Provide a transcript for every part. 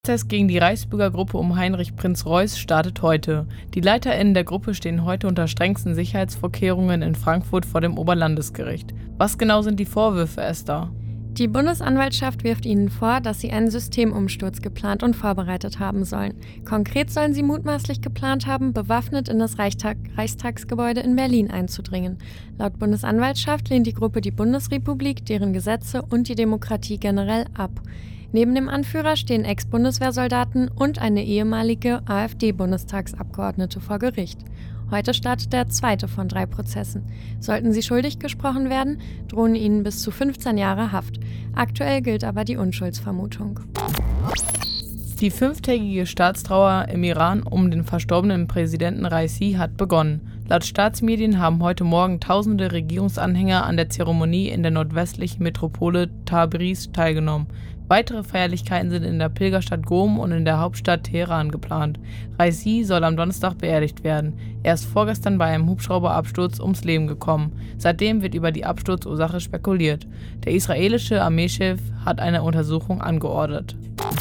Der Prozess gegen die Reichsbürger Gruppe um Heinrich Prinz Reuß startet heute. Die LeiterInnen der Gruppe stehen heute unter strengsten Sicherheitsvorkehrungen in Frankfurt vor dem Oberlandesgericht. Was genau sind die Vorwürfe, Esther? Die Bundesanwaltschaft wirft ihnen vor, dass sie einen Systemumsturz geplant und vorbereitet haben sollen. Konkret sollen sie mutmaßlich geplant haben, bewaffnet in das Reichstagsgebäude in Berlin einzudringen. Laut Bundesanwaltschaft lehnt die Gruppe die Bundesrepublik, deren Gesetze und die Demokratie generell ab. Neben dem Anführer stehen Ex-Bundeswehrsoldaten und eine ehemalige AfD-Bundestagsabgeordnete vor Gericht. Heute startet der zweite von 3 Prozessen. Sollten sie schuldig gesprochen werden, drohen ihnen bis zu 15 Jahre Haft. Aktuell gilt aber die Unschuldsvermutung. Die 5-tägige Staatstrauer im Iran um den verstorbenen Präsidenten Raisi hat begonnen. Laut Staatsmedien haben heute Morgen tausende Regierungsanhänger an der Zeremonie in der nordwestlichen Metropole Tabriz teilgenommen. Weitere Feierlichkeiten sind in der Pilgerstadt Qom und in der Hauptstadt Teheran geplant. Raisi soll am Donnerstag beerdigt werden. Er ist vorgestern bei einem Hubschrauberabsturz ums Leben gekommen. Seitdem wird über die Absturzursache spekuliert. Der israelische Armeechef hat eine Untersuchung angeordnet.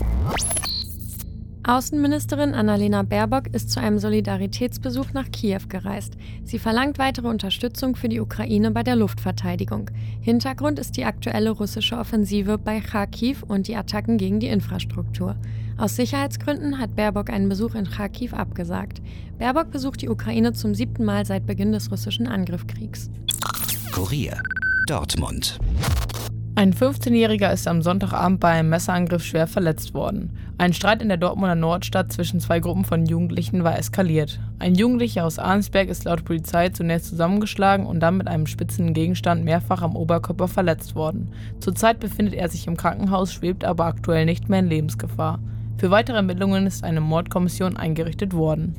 Außenministerin Annalena Baerbock ist zu einem Solidaritätsbesuch nach Kiew gereist. Sie verlangt weitere Unterstützung für die Ukraine bei der Luftverteidigung. Hintergrund ist die aktuelle russische Offensive bei Charkiw und die Attacken gegen die Infrastruktur. Aus Sicherheitsgründen hat Baerbock einen Besuch in Charkiw abgesagt. Baerbock besucht die Ukraine zum 7. Mal seit Beginn des russischen Angriffskriegs. Kurier, Dortmund. Ein 15-Jähriger ist am Sonntagabend bei einem Messerangriff schwer verletzt worden. Ein Streit in der Dortmunder Nordstadt zwischen 2 Gruppen von Jugendlichen war eskaliert. Ein Jugendlicher aus Arnsberg ist laut Polizei zunächst zusammengeschlagen und dann mit einem spitzen Gegenstand mehrfach am Oberkörper verletzt worden. Zurzeit befindet er sich im Krankenhaus, schwebt aber aktuell nicht mehr in Lebensgefahr. Für weitere Ermittlungen ist eine Mordkommission eingerichtet worden.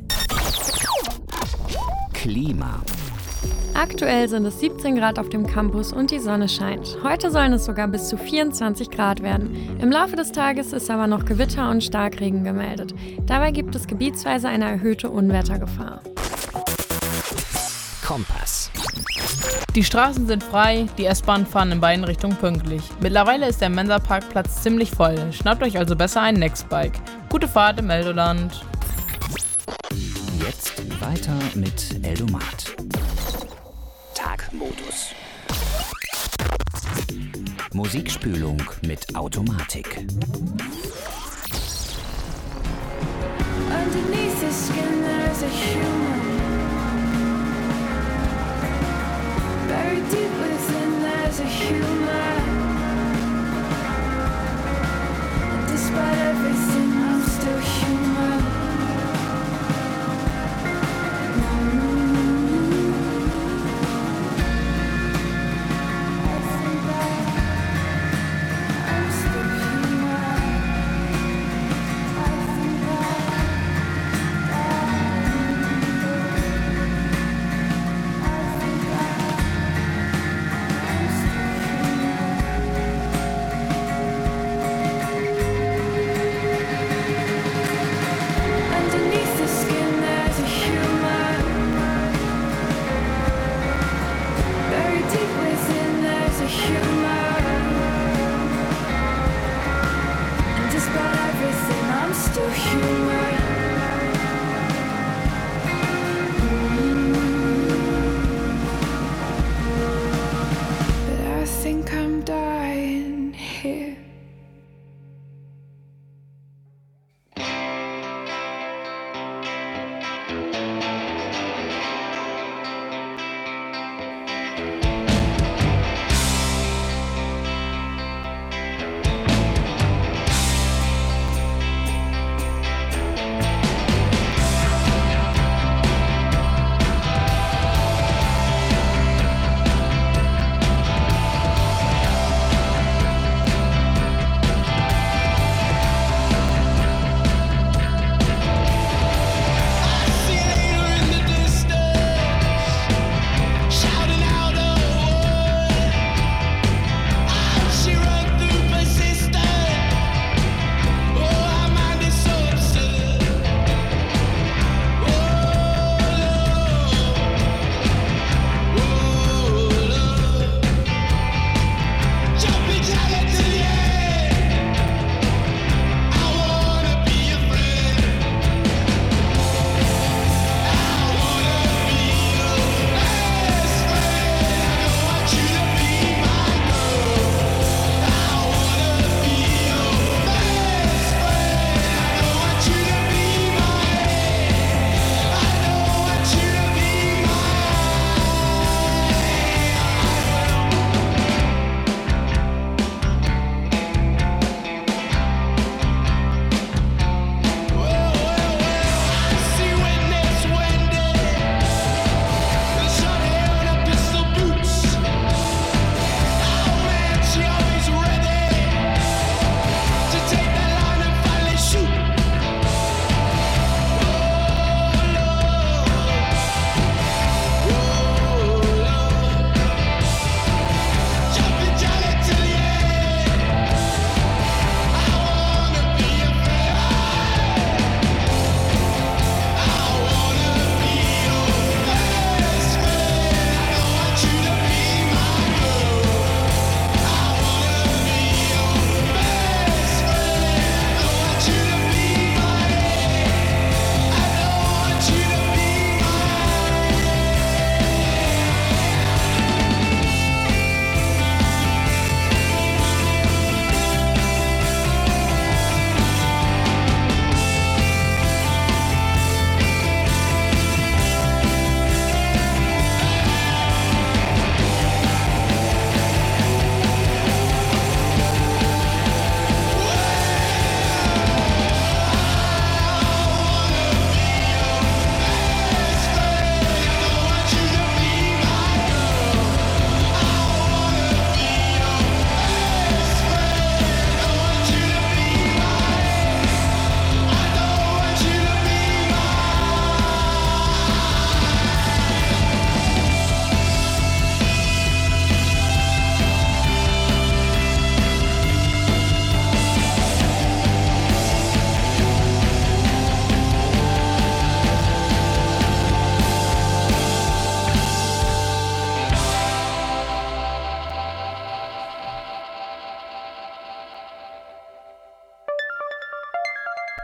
Klima. Aktuell sind es 17 Grad auf dem Campus und die Sonne scheint. Heute sollen es sogar bis zu 24 Grad werden. Im Laufe des Tages ist aber noch Gewitter und Starkregen gemeldet. Dabei gibt es gebietsweise eine erhöhte Unwettergefahr. Kompass. Die Straßen sind frei, die S-Bahnen fahren in beiden Richtungen pünktlich. Mittlerweile ist der Mensa-Parkplatz ziemlich voll. Schnappt euch also besser ein Nextbike. Gute Fahrt im Eldoland. Jetzt weiter mit Eldomat. Tagmodus. Musikspülung mit Automatik. Underneath the skin there's a human. Buried deep within there's a human. And despite everything I'm still human.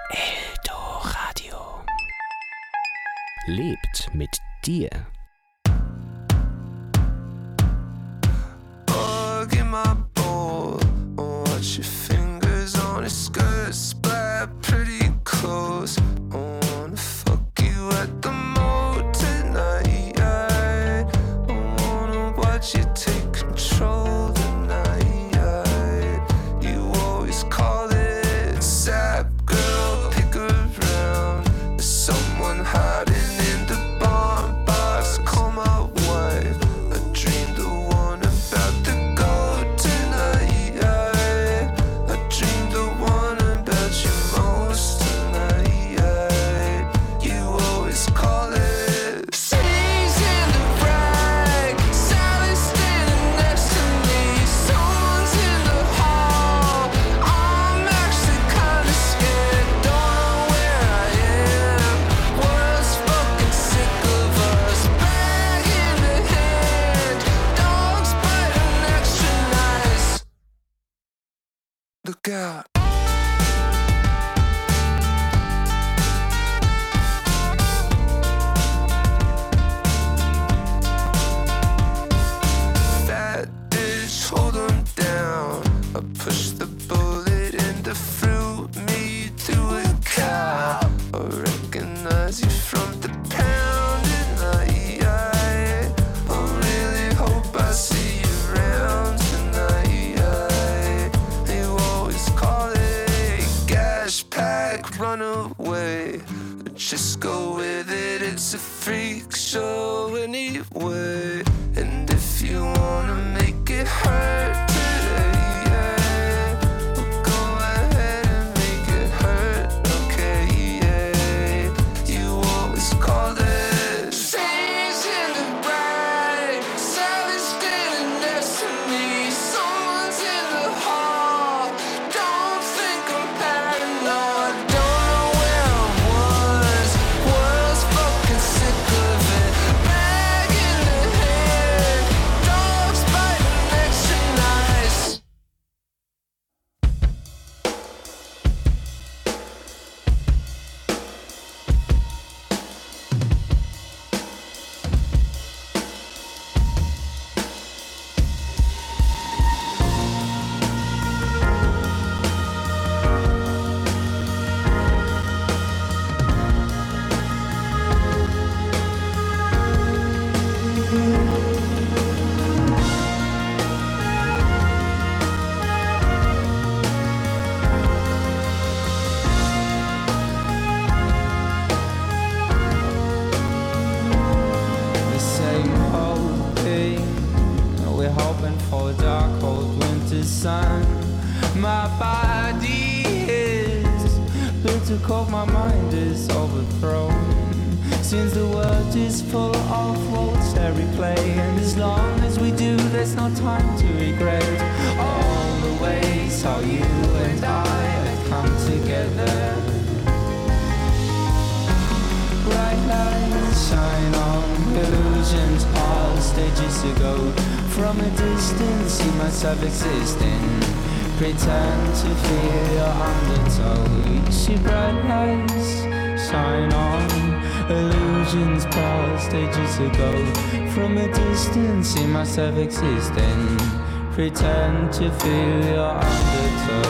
Eldoradio. Lebt mit dir. Bug in my bowl. Watch your fingers on his skirt. Splat pretty close. I wanna fuck you at the mall tonight. I wanna watch you take control tonight. You always call it sap, girl, pick around. There's someone hiding in the barn box. Call my wife. I dreamed the one about the gold tonight. I dreamed the one about you most tonight. You always call it. City's in the rag. Sally's standing next to me. Someone's in the hall. I'm actually kinda scared. Don't know where I am. World's fucking sick of us. Bag in the hand. Dogs biting extra nice. Look out. That bitch, hold 'em down. I push the bullet in the fruit, me through a cow. I recognize you from the pound tonight. I really hope I see you around tonight. You always call it gash pack, run away. Just go with it, it's a freak show anyway. And if you wanna make it hurt today, well, go ahead and make it hurt, okay, yeah. You always call it. She's in the bright, Sally's standing next to me. Someone's in the hall. Don't think I'm paranoid. Don't know where I was. World's fucking sick of it. Bag in the hand. Dogs biting extra nice. The same hoping, we're hoping for a dark cold winter sun. My body is built to cope, my mind is overthrown. Since the world is full of roles to replay, and as long as we do, there's no time to regret all the ways how you and I have come together. Bright lights shine on illusions past ages ago. From a distance, see myself existing. Pretend to feel your undertow. See bright lights shine on illusions past ages ago. From a distance, see myself existing. Pretend to feel your undertow.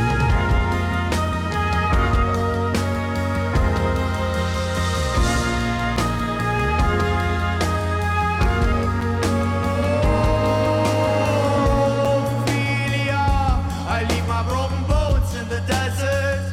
Ophelia, I leave my broken bones in the desert.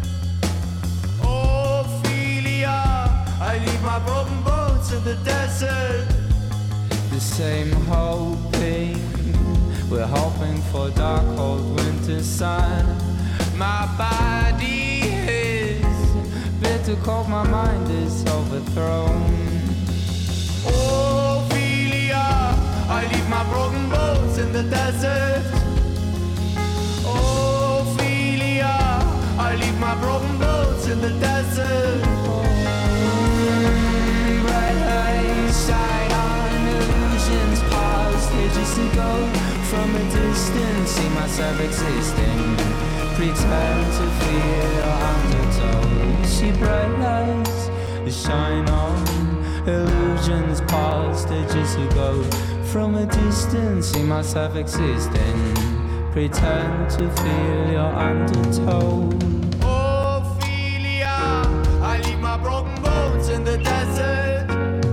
Ophelia, I leave my broken bones in the desert. The same hoping, we're hoping for dark cold winter sun. My body is built to cope, my mind is overthrown. Ophelia, I leave my broken bones in the desert. Ophelia, I leave my broken bones in the desert. Bright lights shine on illusions past ages ago. From a distance, see myself existing. Pretend to feel your undertow. shine on. Illusions past ages ago. From a distance, see myself existing. Pretend to feel your undertow. Ophelia, I leave my broken bones in the desert.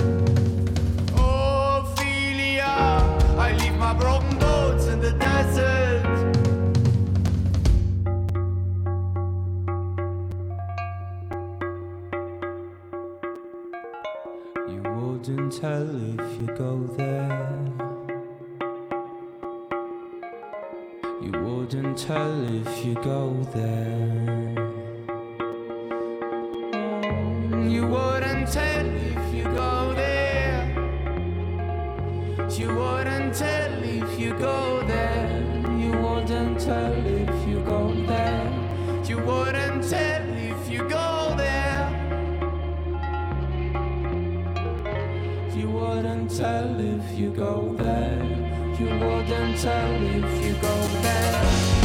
Ophelia, I leave my broken bones in the desert. You wouldn't tell if you go there. You wouldn't tell if you go there. You wouldn't tell if you go there. You wouldn't tell if you go there. You wouldn't tell if you go there. You wouldn't tell if you go there. You wouldn't tell if you go there. You wouldn't tell if you go there.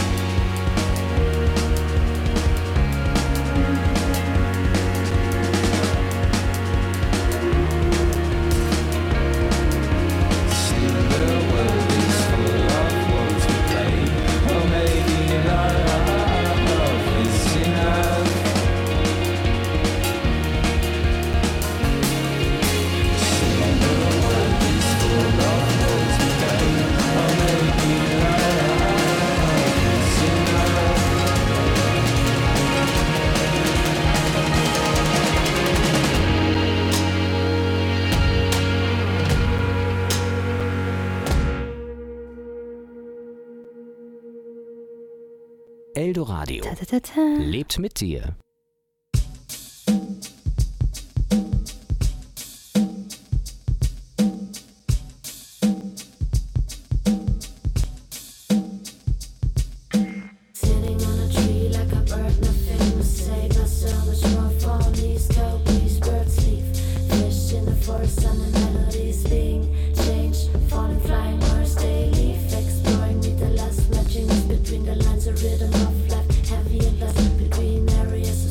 Eldoradio lebt mit dir. Between the lines, a rhythm of life, heavy and less between areas.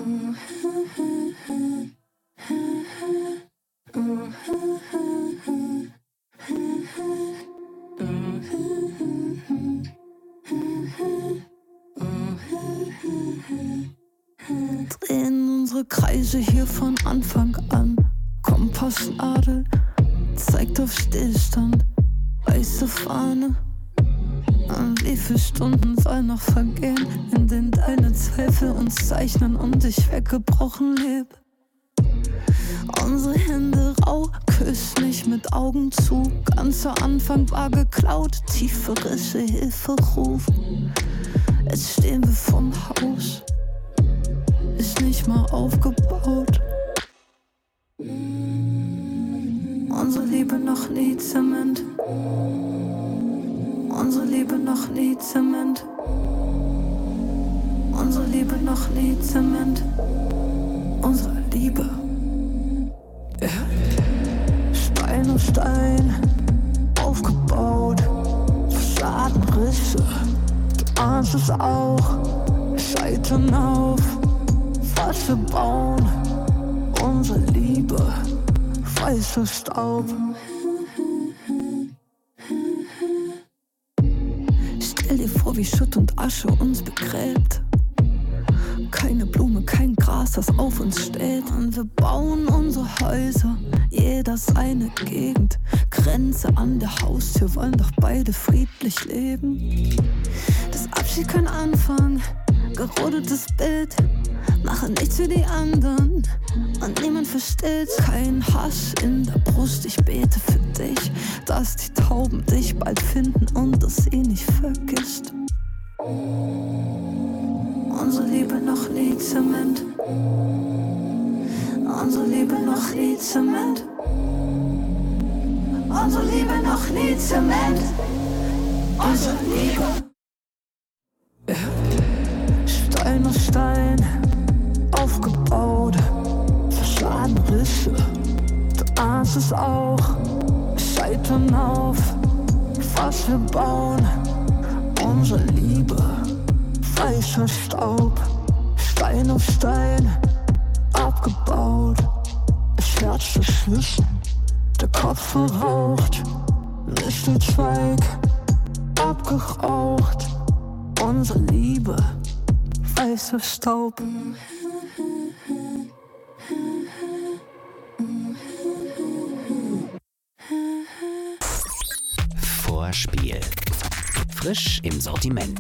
Drehen unsere Kreise hier von Anfang an. Kompassnadel zeigt auf Stillstand. Weiße Fahne. Wie viele Stunden soll noch vergehen, in denen deine Zweifel uns zeichnen und ich weggebrochen leb? Unsere Hände rau, küss mich mit Augen zu. Ganzer Anfang war geklaut, tiefe Risse, Hilferuf. Jetzt stehen wir vorm Haus, ist nicht mal aufgebaut. Unsere Liebe noch nie Zement. Unsere Liebe noch nie Zement. Unsere Liebe noch nie Zement. Unsere Liebe. Ja. Stein auf Stein aufgebaut. Fassadenrisse. Du ahnst es auch. Scheitern auf. Was wir bauen. Unsere Liebe. Weißer Staub. Stell dir vor, wie Schutt und Asche uns begräbt. Keine Blume, kein Gras, das auf uns steht. Und wir bauen unsere Häuser, jeder seine Gegend. Grenze an der Haustür, wollen doch beide friedlich leben. Das Abschied kein Anfang, gerodetes Bild. Mache nichts für die anderen und niemand versteht. Kein Hass in der Brust, ich bete für dich, dass die Tauben dich bald finden und du sie nicht vergisst. Unsere Liebe noch nie Zement. Unsere Liebe noch nie Zement. Unsere Liebe noch nie Zement. Unsere Liebe. Stein auf Stein aufgebaut, Fassadenrisse, du ahnst es auch, Scheitern auf, was wir bauen, unsere Liebe, weißer Staub, Stein auf Stein, abgebaut, das Herz verschlissen, der Kopf verraucht, Mistelzweig, abgeraucht, unsere Liebe, weißer Staub. Vorspiel. Frisch im Sortiment.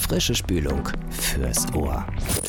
Frische Spülung fürs Ohr.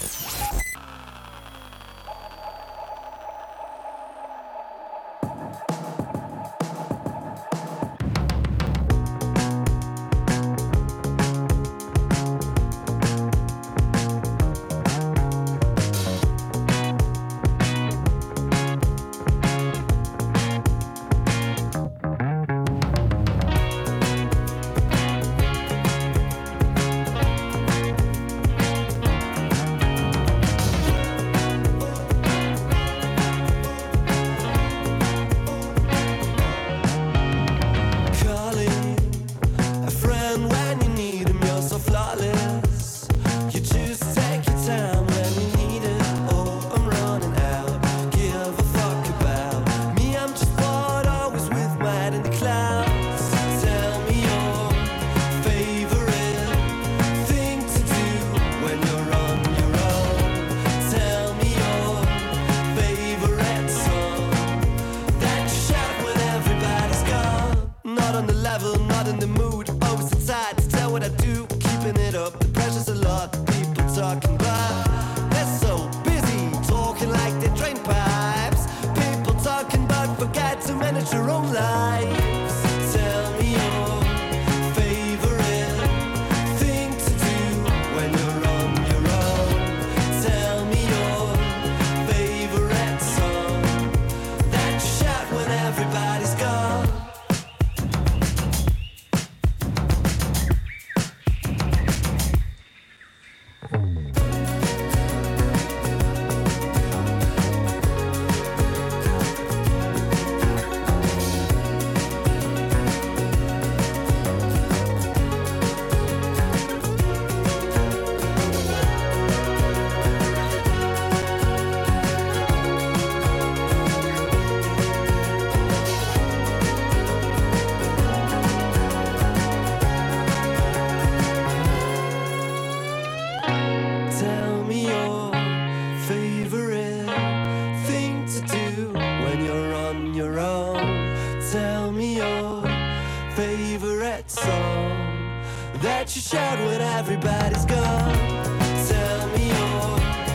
That you shout when everybody's gone. Tell me your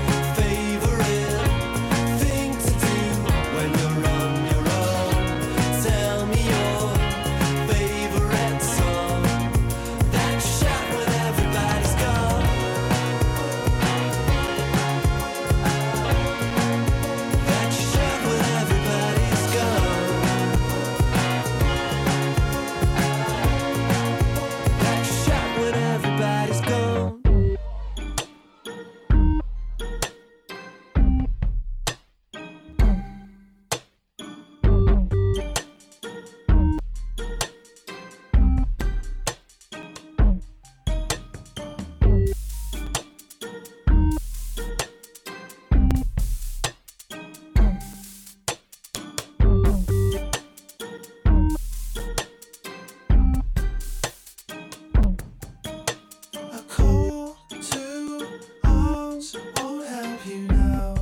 favorite thing to do when you're on your own. Tell me your favorite song. That you shout when everybody's gone. That you shout when everybody's gone. That you shout when everybody's gone. A call to arms won't help you now.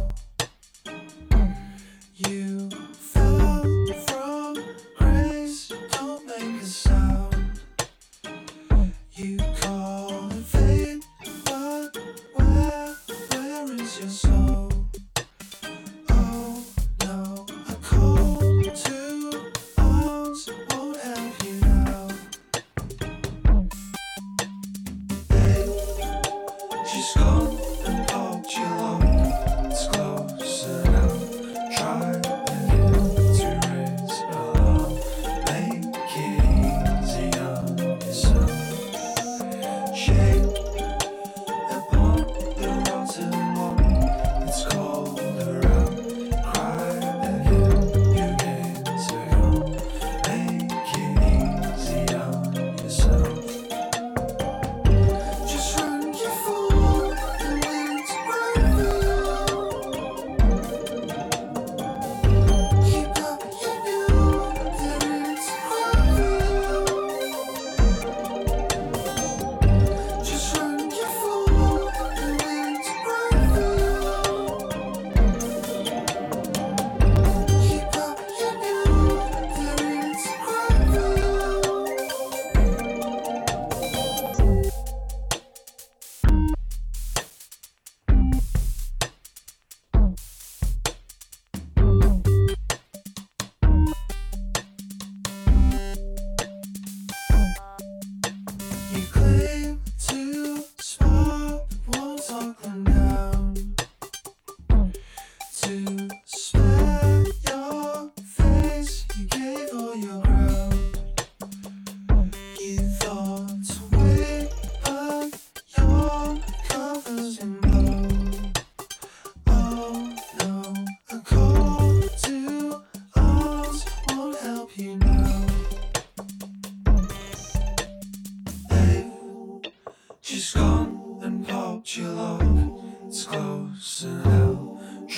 You fell from grace, don't make a sound. You call it fate, but where is your soul? Oh no, a call to arms won't help you now. She's gone and popped you lock.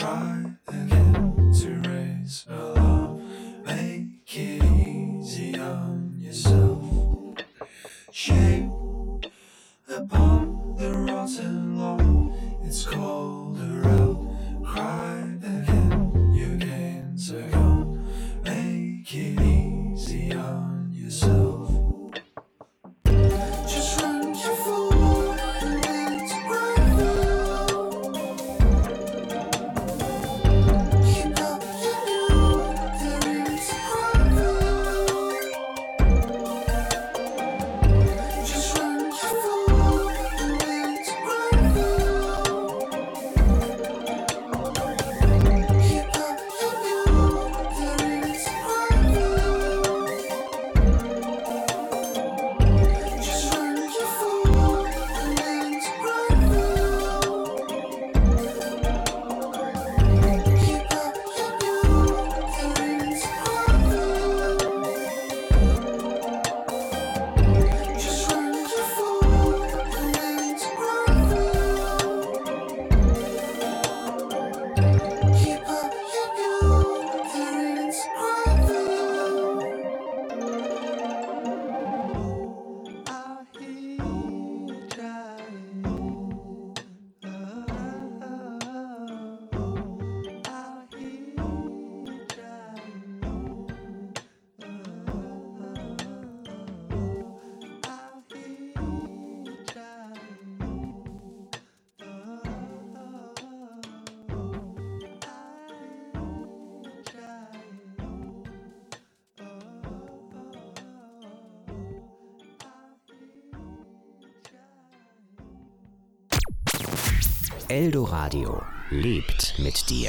Try again to raise alarm. Make it easy on yourself. Shame upon the rotten law. It's colder out. Cry again, your gains are gone. Make it easy on yourself. Just run your fool and let it grow. Keep up your view, there is a just run your fool and let it grow. Keep up your view, there is a just run your fool and let it grow. Keep up your view, there is just run your fool and let it grow. Keep up your view, there is out here trying. Out here Eldoradio lebt mit dir.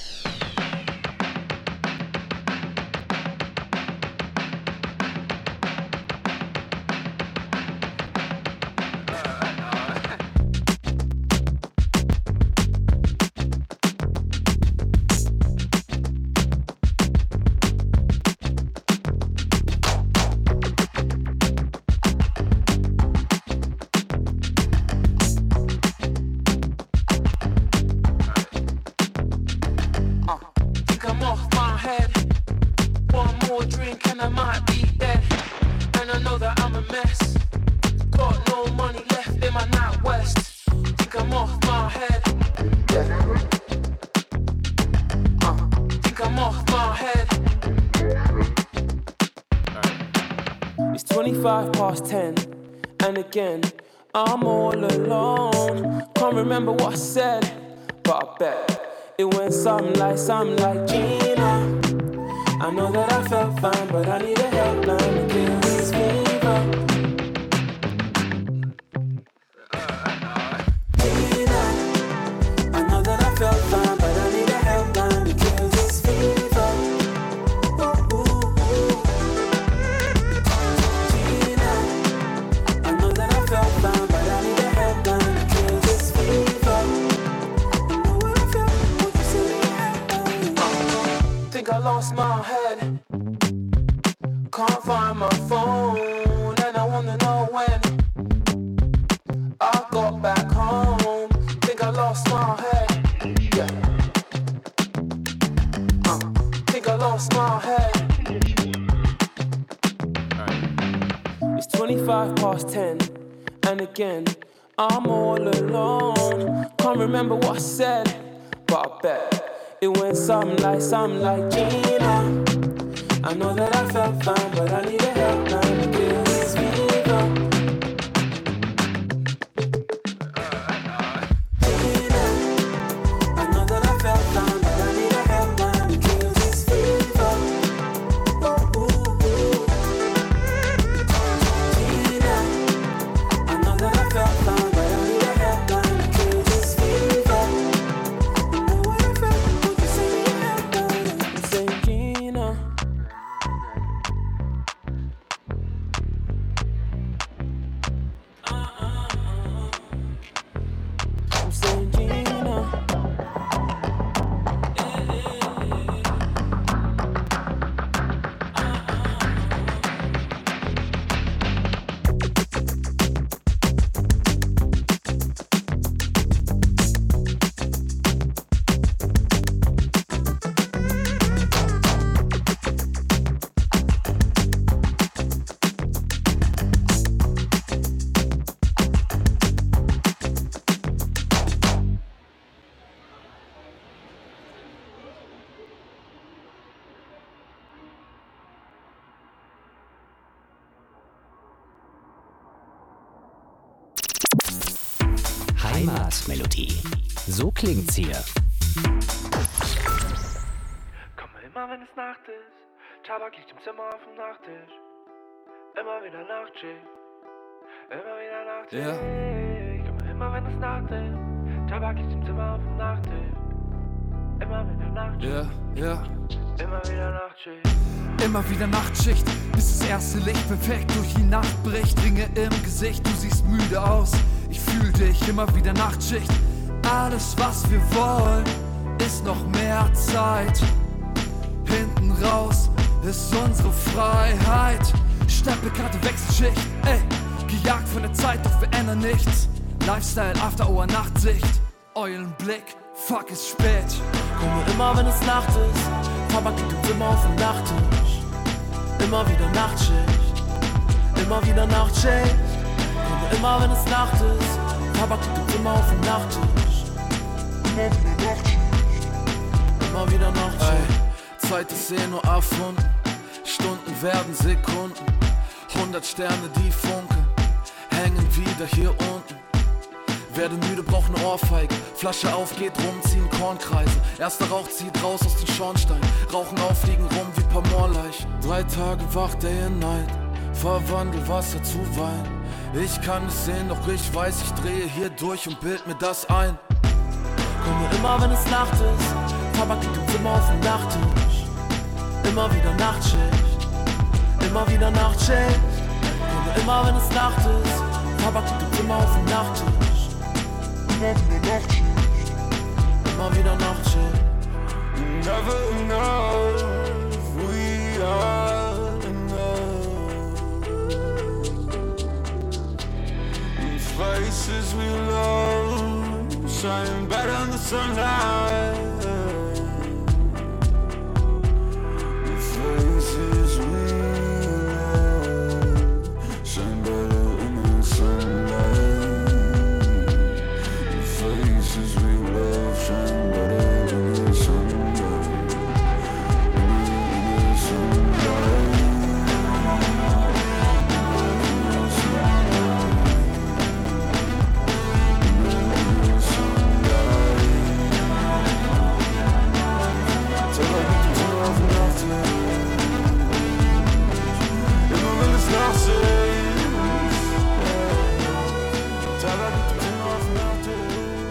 It's 25 past 10, and again, I'm all alone. Can't remember what I said, but I bet it went something like Gina. I know that I felt fine, but I need a helpline to kill this fever. Gina, I know that I felt fine, but I need a helpline to kill this fever. Ooh, ooh, ooh. Gina, I know that I felt fine, but I need a helpline to kill this fever. I know what I felt, what you said in your helpline. Think I lost my head. Can't find my phone, and I wanna know when I got back home. Think I lost my head. Yeah. Think I lost my head. It's 25 past 10, and again, I'm all alone. Can't remember what I said, but I bet it went something like Gina. I know that I felt fine, but I need a helpline to kill this fever. Gina, I know that I felt fine, but I need a helpline to kill this fever. Ooh, ooh, ooh. Gina, I know that I felt fine, but I need a helpline to kill this fever. I know what I felt, what you say in your helpline. Say Gina, Heimatmelodie. So klingt's hier. Komme immer, wenn es Nacht ist. Tabak liegt im Zimmer auf dem Nachttisch. Immer wieder Nachtschicht. Immer wieder Nachtschicht. Ja. Komme immer, wenn es Nacht ist. Tabak liegt im Zimmer auf dem Nachttisch. Immer wieder Nachtschicht. Ja. Immer wieder Nachtschicht. Immer wieder Nachtschicht, bis das erste Licht perfekt durch die Nacht bricht. Ringe im Gesicht, du siehst müde aus. Ich fühl dich, immer wieder Nachtschicht. Alles, was wir wollen, ist noch mehr Zeit. Hinten raus ist unsere Freiheit. Stempelkarte, Wechselschicht, ey. Gejagt von der Zeit, doch wir ändern nichts. Lifestyle, After Hour, Nachtsicht. Eulenblick, fuck, ist spät. Komme immer, wenn es Nacht ist. Tabak liegt im Zimmer auf dem Nachttisch. Immer wieder Nachtschicht. Immer wieder Nachtschicht. Komme immer, wenn es Nacht ist. Tabak liegt im Zimmer auf dem Nachttisch. Immer wieder Nachtschicht. Ey, Zeit ist nur erfunden. Stunden werden Sekunden. 100 Sterne, die funkeln. Hängen wieder hier unten. Werde müde, brauch ne Ohrfeige. Flasche auf, geht rum, ziehen Kornkreise. Erster Rauch zieht raus aus den Schornstein. Rauchen auf, fliegen rum wie paar Moorleichen. 3 Tage wach, Day and Night. Verwandel Wasser zu Wein. Ich kann es sehen, doch ich weiß, ich drehe hier durch und bild mir das ein. Komme immer, wenn es Nacht ist. Tabak liegt im Zimmer auf dem Nachttisch. Immer wieder Nachtschicht. Immer wieder Nachtschicht. Komme immer, wenn es Nacht ist. Tabak liegt im Zimmer auf dem Nachttisch. Immer wieder Nachtschicht. Never enough, we are enough. And faces we love shine better in the sunlight. The faces we love shine better in the sunlight. Faces we love shine better in the sunlight. In the sunlight. Till I get to turn off and off to even when it's not safe. Till I get to turn off and off to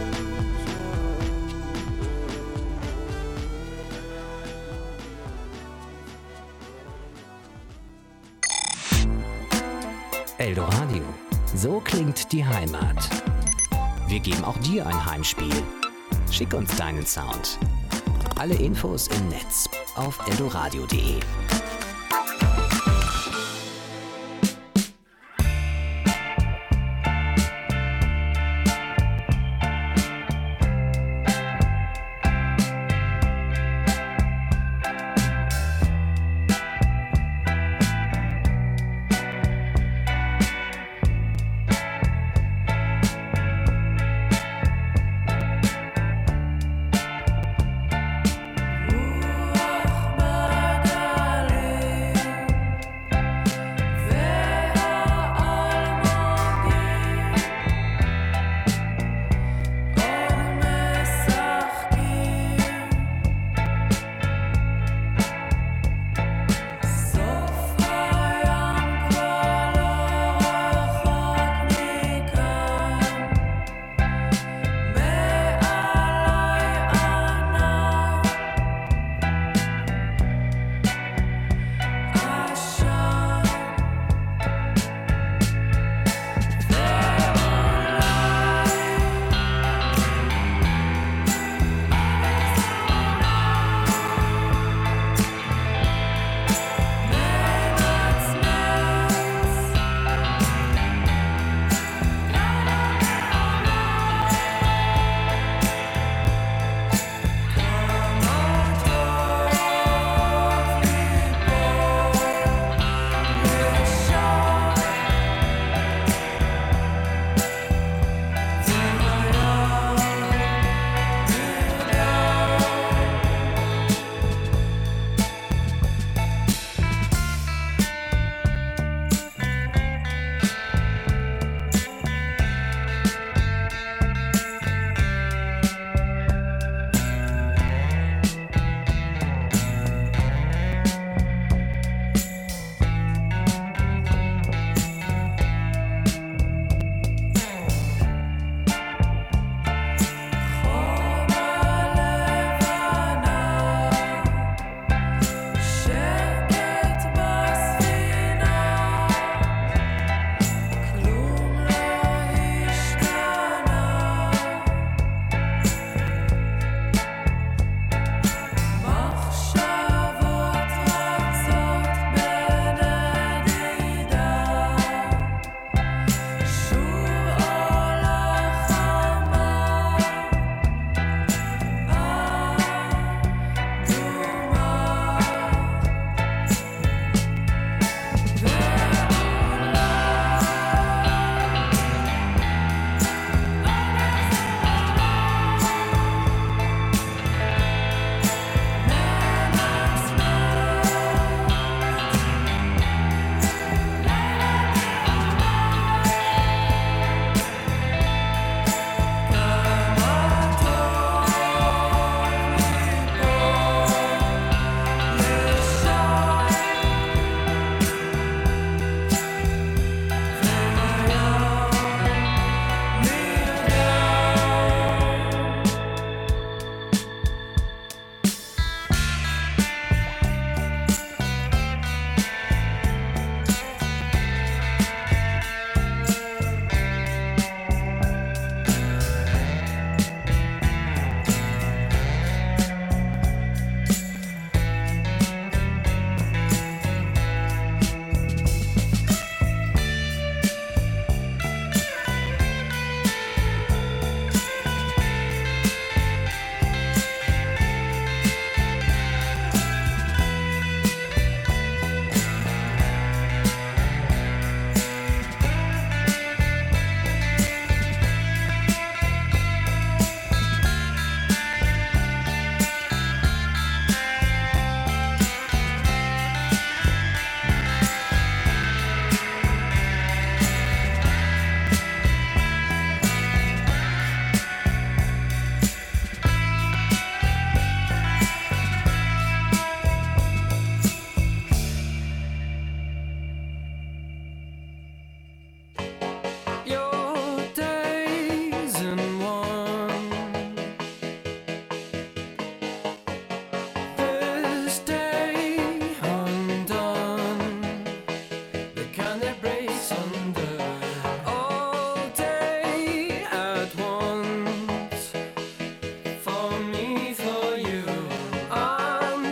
Eldoradio. So klingt die Heimat. Wir geben auch dir ein Heimspiel. Schick uns deinen Sound. Alle Infos im Netz auf eldoradio.de. Ruach Magdalena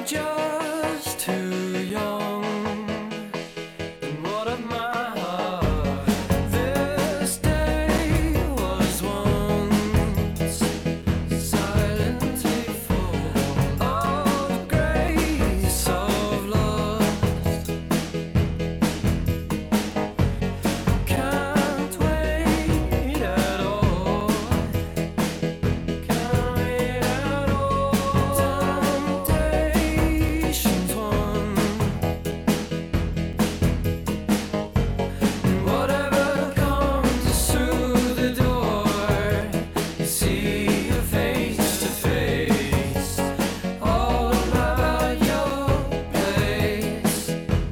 just too young. And what of my heart? This day was once silently full of grace of lost. Can't wait at all. Can't wait at all. Temptations won. And whatever comes through the door, you see her face to face. All about your place.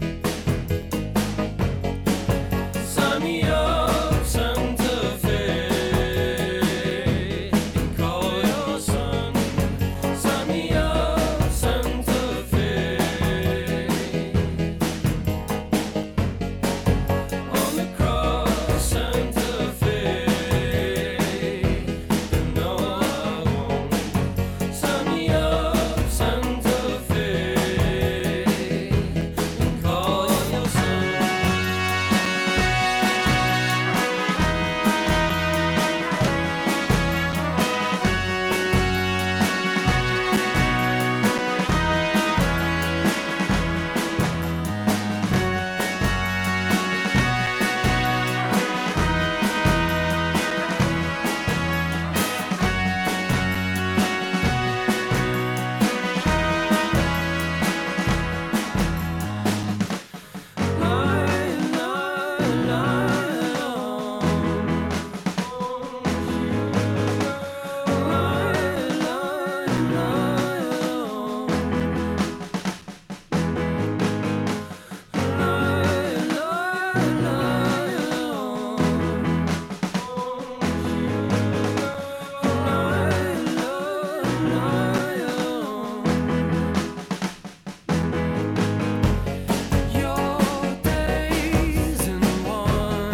Sign me up, Santa Fe, and call your son. Sign me up, Santa Fe. On the cross, Santa Fe. And no, I won't. Sign me up, Santa Fe, and call your son. Your days in one.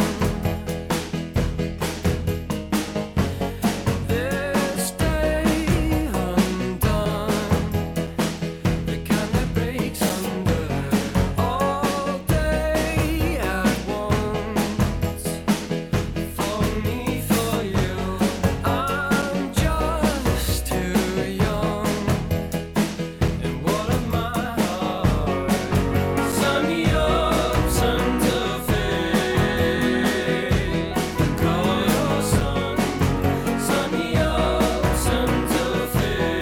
This day undone, the kind that breaks under all day at once. For me, for you, I'm just too young. And what of my heart? Sign me up, Santa Fe, and call your son. Sign me up, Santa Fe.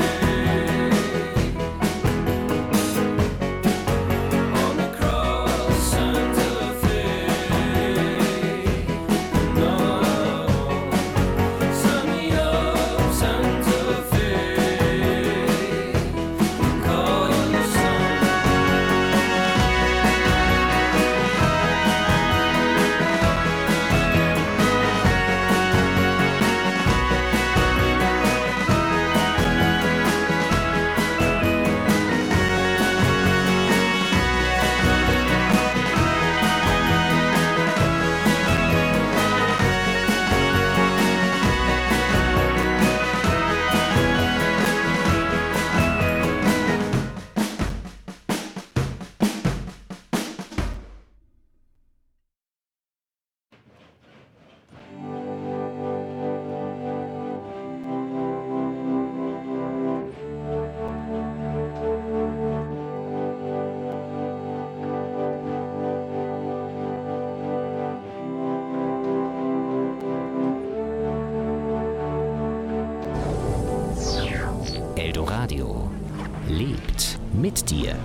On the cross, Santa Fe. No, sign me up, Santa Fe, and call your son. Eldoradio lebt mit dir.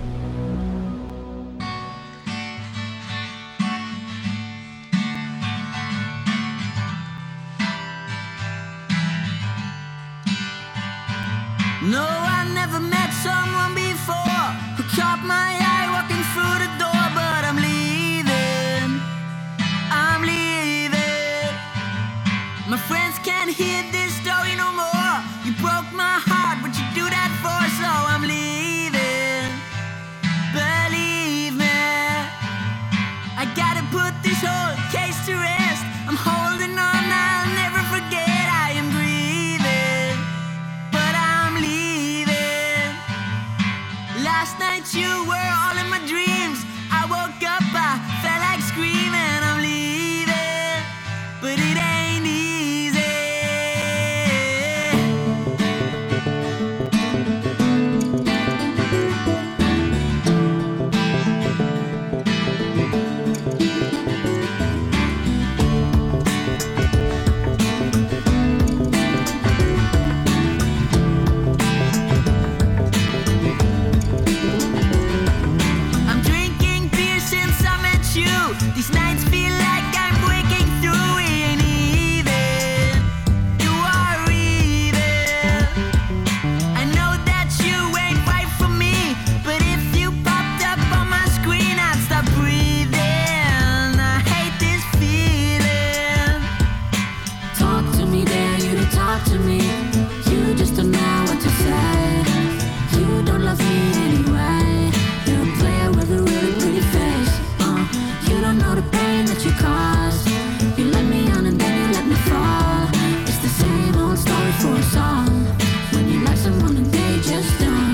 No, I never met someone before who caught my eye walking through the door, but I'm leaving. I'm leaving. My friends can't hear this story no more. You broke my heart, what you do that for? So I'm leaving. Believe me, I gotta put this whole case to rest. I'm holding on, I'll never forget. I am grieving, but I'm leaving. Last night you were all in my dreams. I woke up, I felt like screaming. I'm leaving, but it ain't easy. I'm drinking beer since I met you. These nights feel like I'm breaking through. We ain't even. You are even. I know that you ain't right for me, but if you popped up on my screen, I'd stop breathing. I hate this feeling. Talk to me, dare you to talk to me. You just don't know what to say. You don't love me anyway. You're a player with a really pretty face. You don't know the pain that you caused. You let me on and then you let me fall. It's the same old story for a song. When you like someone and they just don't.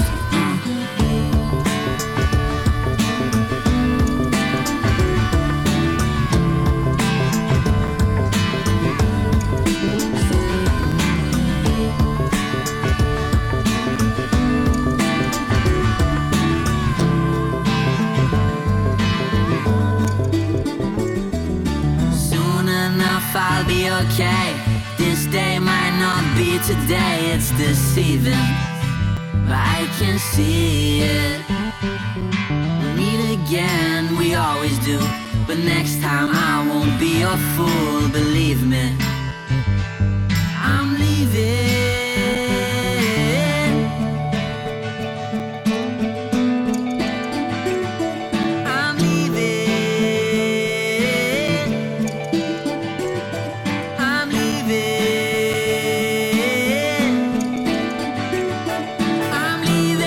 Soon enough I'll be okay. This day might not be today. It's deceiving, but I can see it. We'll meet again, we always do. But next time I won't be your fool, believe me. I'm leaving. I'm leaving. I'm leaving. I'm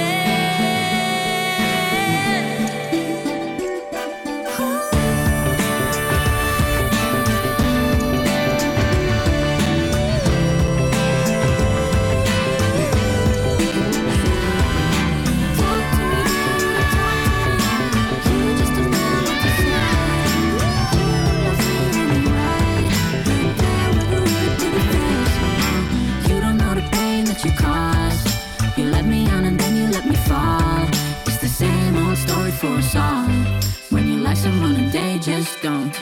You don't know the pain that you caused. You let me on and then you let me fall. It's the same old story for a song. When you like someone and they just don't.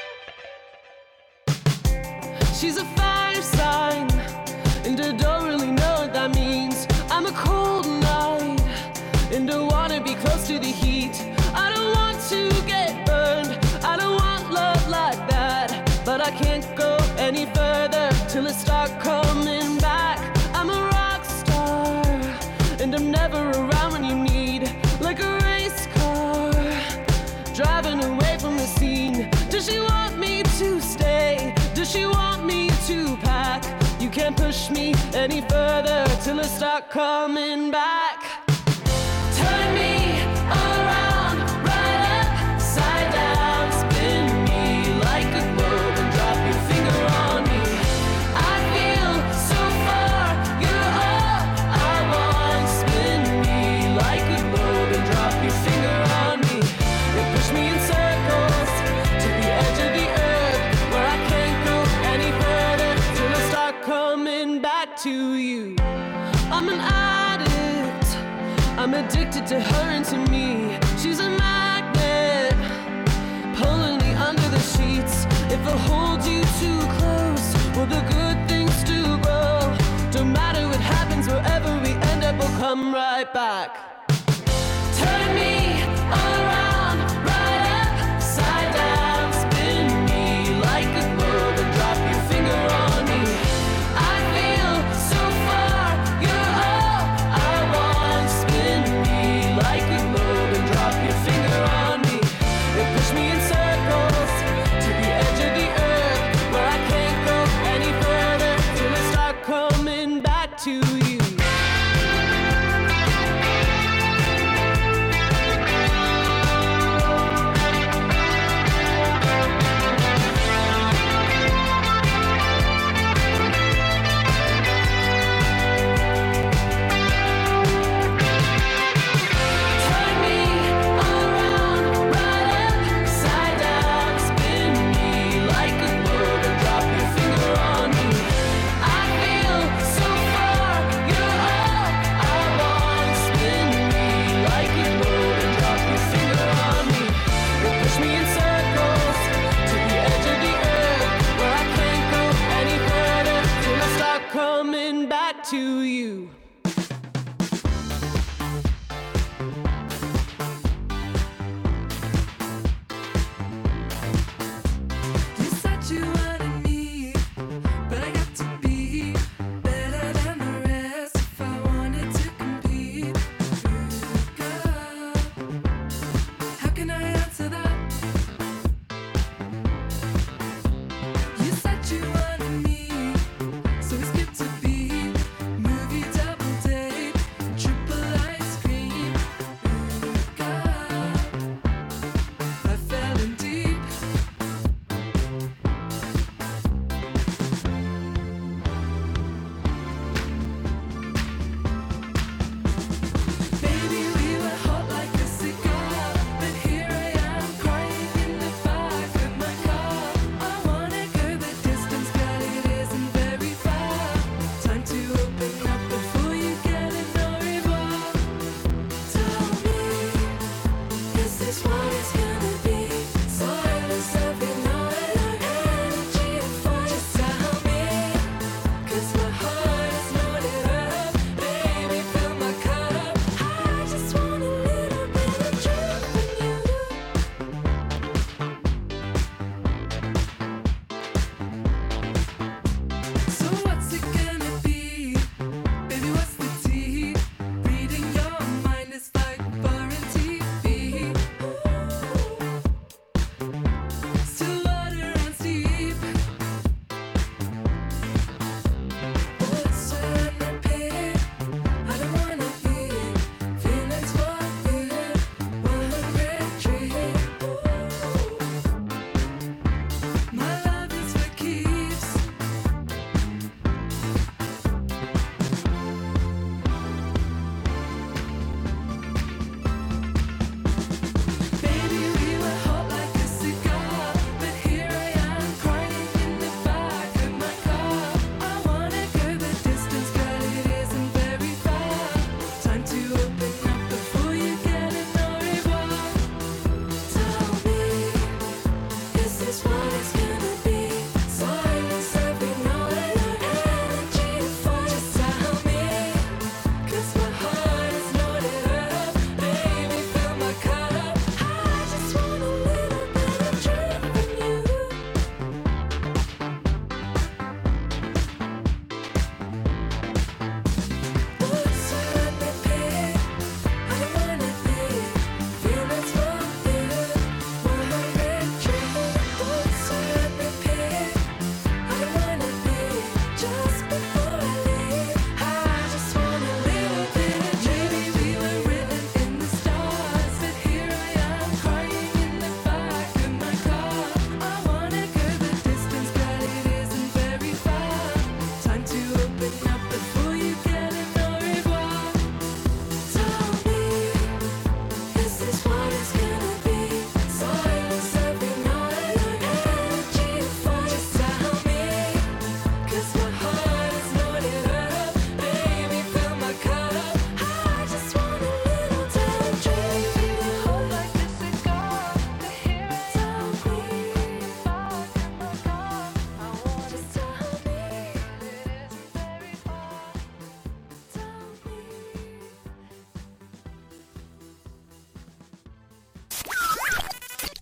She's a fire sign, and I don't really know what that means. I'm a cold night, and I wanna be close to the heat. I don't want to get burned, I don't want love like that. But I can't go any further till it start coming back. I'm a rock star, and I'm never around when you need. Like a race car, driving away from the scene. Does she want me to stay? Does she want me to pack? You can't push me any further till I start coming back. Turn me around, right upside down. Spin me like a globe and drop your finger on me. I feel so far, you're all I want. Spin me like a globe and drop your finger on me. You push me in circles to the edge of the earth, where I can't go any further till I start coming back to you. I'm an addict, I'm addicted to her and to me. She's a magnet, pulling me under the sheets. If I hold you too close, will the good things do grow? Don't matter what happens, wherever we end up, we'll come right back. Turn me around, right upside down. Spin me like a globe and drop your finger on me. I feel so far, you're all I want. Spin me like a globe and drop your finger on me. You push me in circles to the edge of the earth, where I can't go any further till I start coming back to you.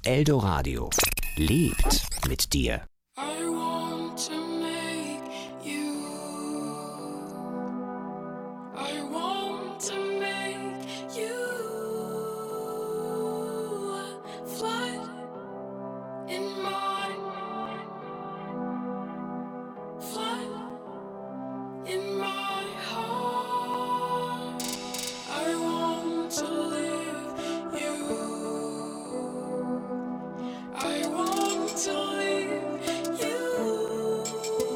Eldoradio. Lebt mit dir. I want to make you. I want to make you flood in my heart. I want to live you. I want to live you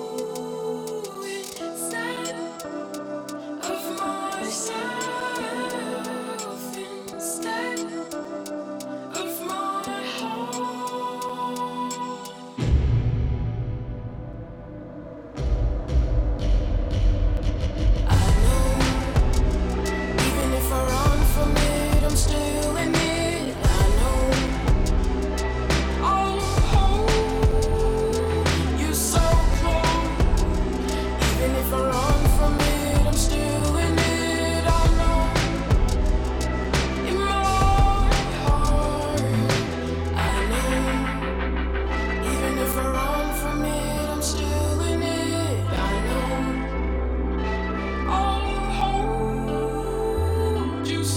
instead of myself, instead of my heart. I know, even if I run from it, I'm still in it. I know. I'll hold you so close. Even if I run from it, I'm still in it. I know, in my heart. I know, even if I run from it, I'm still in it. I know, I'll hold you so